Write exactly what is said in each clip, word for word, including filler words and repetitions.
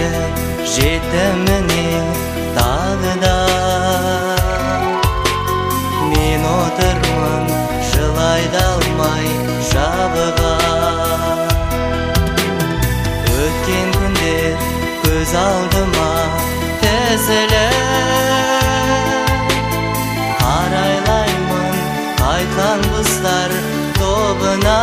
келді, жетті міне тағы да. Мен отырмын жылай да алмай жабыға. Өткен күндер көз алдыма тізіліп, қарайлаймын қайтқан құстар тобына.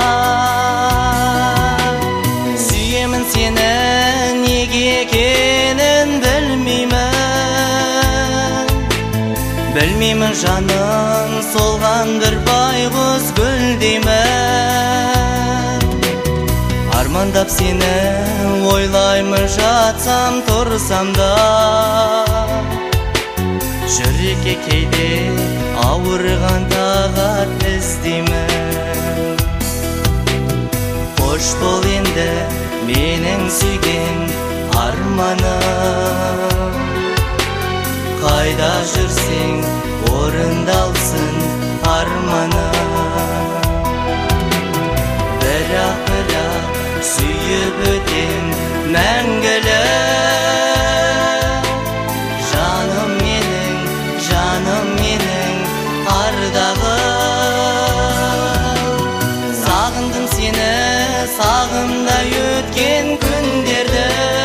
Сүйемін сені неге екенін білмеймін, білмеймін жаным солған бір байғұс гүл деймін. Армандап сені ойлаймын жатсам тұрсам да, жүрекке кейде ауырған тағат іздеймін. Қош бол енді менің сүйген арманым, қайда жүрсең орындалсын арманым. Бірақ бірақ сүйіп өтем мәңгілік, жаным менің, жаным менің ардағым. Сағындым сені, сағымдай өткен күндерді,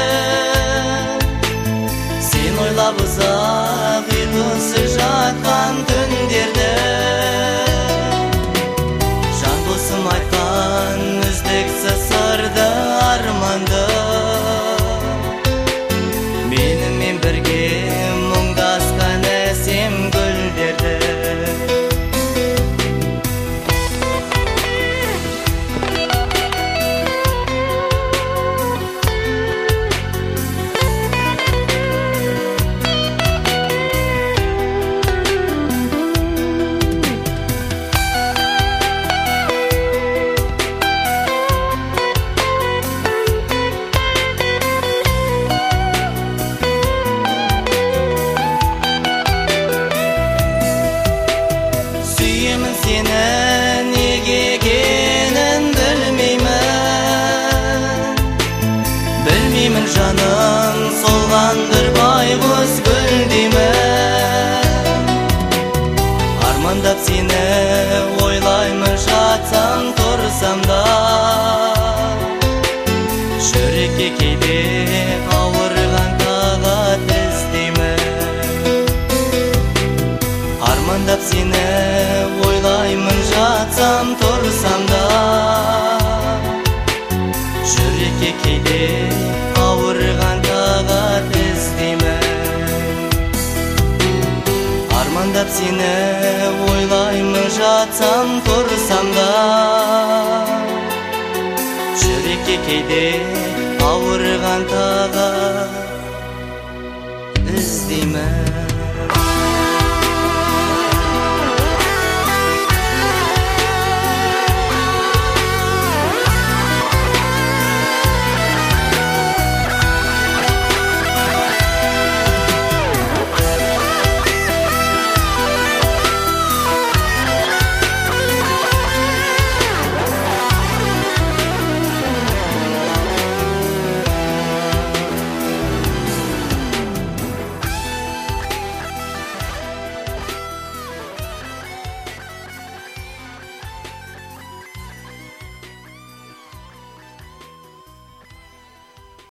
сен ойлап ұзақ ұйқысыз жатқан түндерді. Жан досым айтқан үздіксіз сырды арманды, менімен бірге мұңдасқан әсем гүлдерді. Сені неге екенін білмеймін, білмеймін жаным солған бір байғұс гүл деймін. Армандап сені ойлаймын жатсам тұрсам да, жүрекке кейде ауырған тағат іздеймін. Армандап сені ойлаймын жатсам тұрсам да, жүрекке кейде ауырған тағат іздеймін. Армандап сені ойлаймын жатсам тұрсам да, жүрекке кейде ауырған тағат іздеймін.